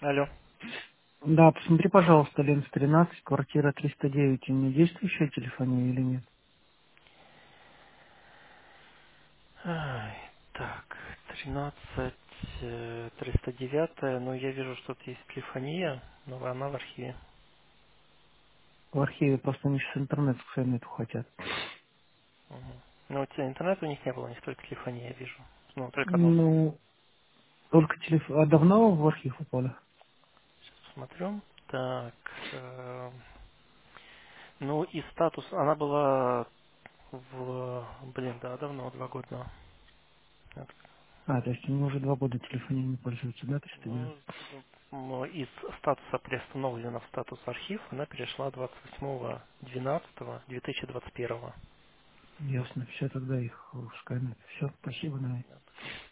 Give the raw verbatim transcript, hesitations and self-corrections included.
Алло. Да, посмотри, пожалуйста, Ленс тринадцать, квартира триста девять, у меня действующая телефония или нет? Ай, так, тринадцать, э, триста девять, ну я вижу, что тут есть телефония, но она в архиве. В архиве просто они сейчас интернет к нету хотят. Мгм. Ну, у тебя интернета у них не было, у них только телефония, я вижу. Ну, только одно. Ну, только телефон. А давно в архив упали? Сейчас посмотрю. Так, э, ну и статус, она была в, блин, да, давно, два года. назад. А, то есть они уже два года телефонией не пользуются, да, триста девять? Ну, м, из статуса приостановлена в статус архив, она перешла двадцать восьмого двенадцатого две тысячи двадцать первого. Ясно, все, тогда их скайнет. Все, спасибо, Най.